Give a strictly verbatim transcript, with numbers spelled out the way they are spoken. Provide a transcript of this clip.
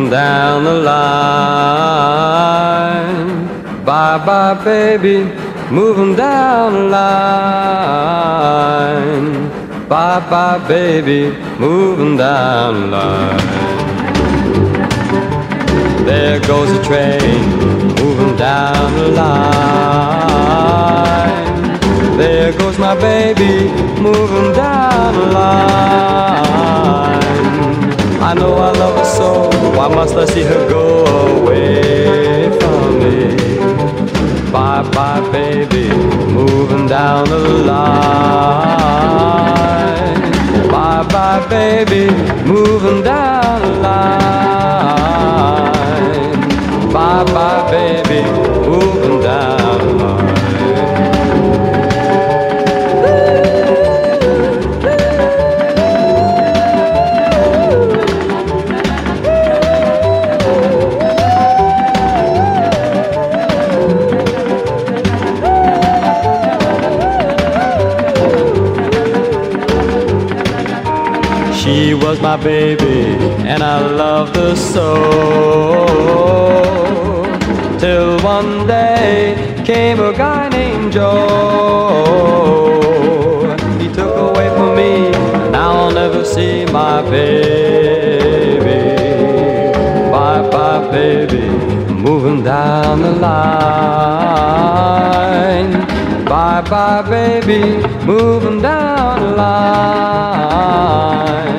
moving down the line. Bye-bye, baby, moving down the line. Bye-bye, baby, moving down the line. There goes a train moving down the line. There goes my baby moving down the line. I know I love her so, why must I see her go away from me? Bye-bye, baby, moving down the line. Bye-bye, baby, moving down the line. Bye-bye, baby, moving down the line. She was my baby, and I loved her so. Till one day came a guy named Joe. He took away from me, now I'll never see my baby. Bye-bye, baby, moving down the line. Bye-bye, baby, moving down the line.